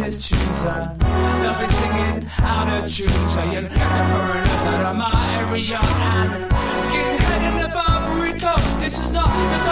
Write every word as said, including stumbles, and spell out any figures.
this tunes and they'll be singing out of tune. So you get the foreigners out of my area and skinhead in the Barbary coast. This is not the